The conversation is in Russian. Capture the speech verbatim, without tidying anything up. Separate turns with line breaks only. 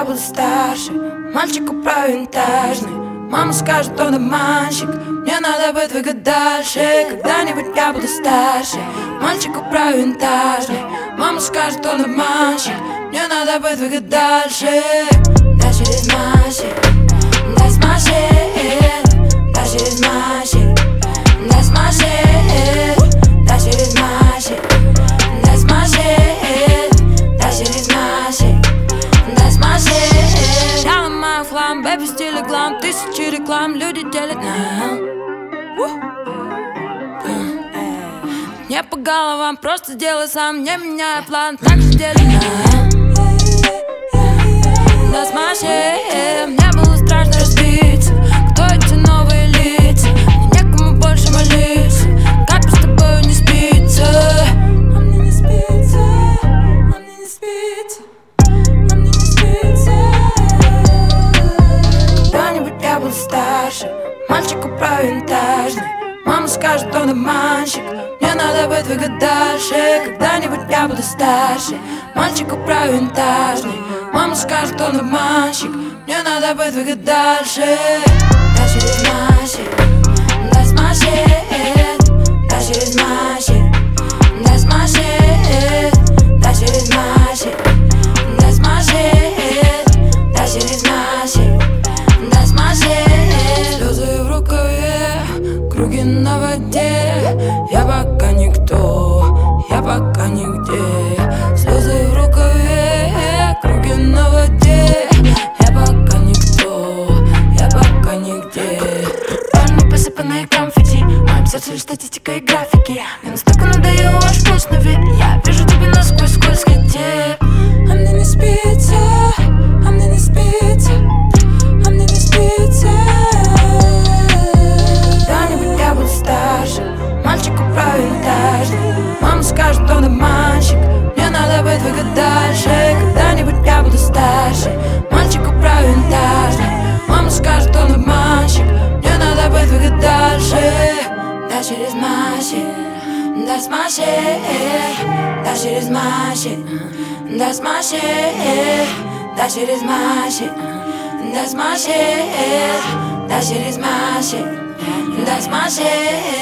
я буду старше, мальчик управлю винтажный. Мама скажет, он обманщик, мне надо бы двигать дальше. Когда-нибудь я буду старше, мальчик управлю винтажный. Мама скажет, он обманщик, мне надо бы двигать дальше. Дальше через машин, that's my shit. Дальше через машин, that's my shit. Дальше через машин, that's my shit. Дальше через машин, that's my shit. Я ломаю хлам, бэби, в стиле глам. Тысячи реклам, люди делят на не по головам, просто сделай сам, не меняя план. Так же делят на that's my shit. Мне было страшно разбиться. Кто эти новые лица? Мне некому больше молиться. Как бы с тобой не спится? А мне не спится, а мне не спится, а мне не спится. Когда-нибудь я буду старше, мальчик управлю винтажный. Мама скажет, он обманщик, мне надо бы двигать дальше. Когда-нибудь я буду старше, мальчик управлю винтажный. Мама скажет, он обманщик, мне надо бы двигать дальше. Дальше через машин, that's my shit. Дальше через машин, that's my shit. Дальше через машин, that's my shit. Дальше через машин, that's my shit. Слезы в рукаве, круги на воде. Я пока никто, я пока нигде. Слезы в рукаве, круги на воде. Я пока никто, я пока нигде. Парни, посыпанные конфетти, в моем сердце лишь статистика и графики. Мне настолько надоел ваш вкусный вид. Я вижу тебя насквозь, скользкий тип. А мне не спится, а мне не спится, а мне не спится. Когда-нибудь я буду старше, мальчик управлю винтажный. Мама скажет, он обманщик, мне надо бы двигать дальше. Когда-нибудь я буду старше, мальчик управлю винтажный. Мама скажет, он обманщик, мне надо бы двигать дальше. Дальше через машин, that's my shit. Дальше через машин, that's my shit. Дальше через машин, that's my shit. Дальше через машин, that's my shit.